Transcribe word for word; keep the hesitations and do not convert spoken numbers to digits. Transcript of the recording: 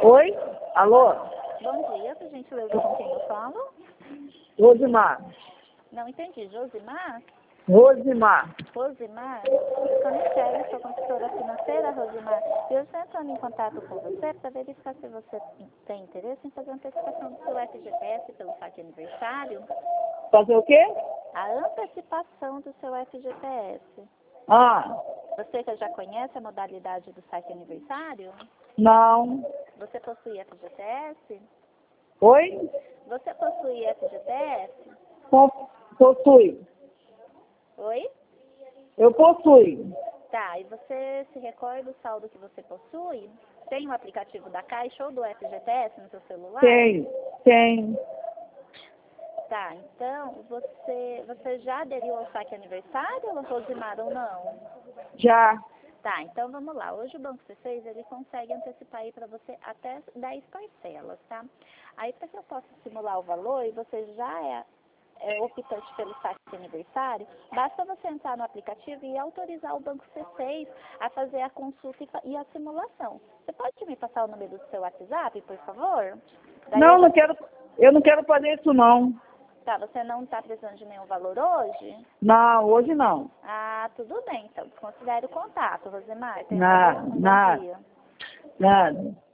Oi? Alô? Bom dia, por gentileza, com quem eu falo? Rosimar. Não entendi. Josimar? Rosimar. Rosimar? Eu sou Michele, sou consultora financeira, Rosimar. E eu estou entrando em contato com você para verificar se você tem interesse em fazer a antecipação do seu F G T S pelo saque aniversário. Fazer o quê? A antecipação do seu F G T S. Ah, Você que já conhece a modalidade do saque aniversário? não. Você possui F G T S? Oi? Você possui F G T S? Po- Possui. Oi? Eu possui. Tá, e você se recorda do saldo que você possui? Tem o aplicativo da Caixa ou do F G T S no seu celular? Tem, tem. Tá, então você, você já aderiu ao saque aniversário, Rosimar, ou não? Já. Tá, então vamos lá. Hoje o Banco C seis, ele consegue antecipar aí para você até dez parcelas, tá? Aí para que eu possa simular o valor e você já é, é optante pelo saque aniversário, basta você entrar no aplicativo e autorizar o Banco C seis a fazer a consulta e fa- e a simulação. Você pode me passar o número do seu WhatsApp, por favor? Daí Não, eu já- não quero. Eu não quero fazer isso, não. Tá, você não está precisando de nenhum valor hoje? Não, hoje não. Ah, tudo bem, então desconsidere o contato, Rosemar. Tenha Nada, um bom nada, dia. nada.